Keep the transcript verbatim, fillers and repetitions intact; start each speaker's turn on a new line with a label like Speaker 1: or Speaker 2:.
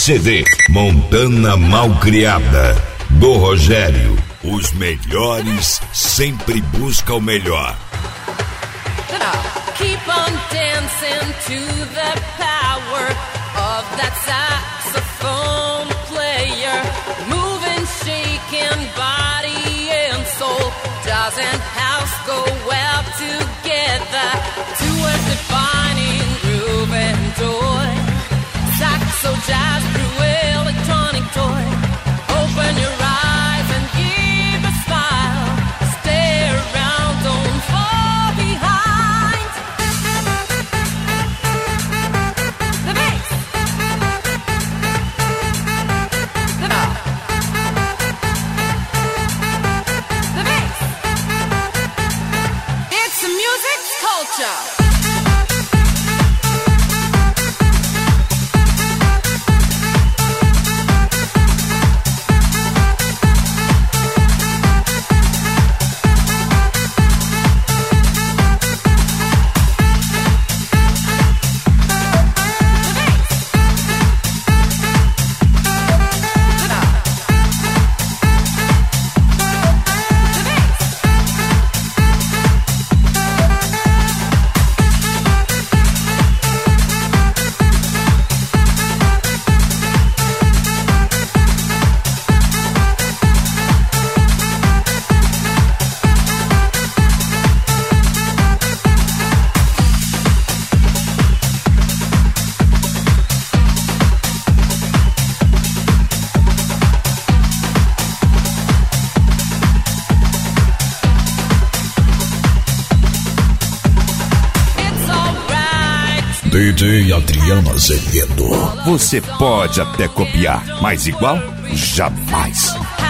Speaker 1: C D Montana Malcriada, do Rogério. Os melhores sempre buscam o melhor.
Speaker 2: Keep on dancing to the power of that saxophone player. Moving, shaking body and soul. Doesn't house go well together? To a defining groove and joy. Saxo, jazz, brew, electronic toy. Open your eyes and give a smile. Stay around, don't fall behind. The bass. The bass. The bass. It's a music culture.
Speaker 1: D J Adriano Azevedo.
Speaker 3: Você pode até copiar, mas igual, jamais.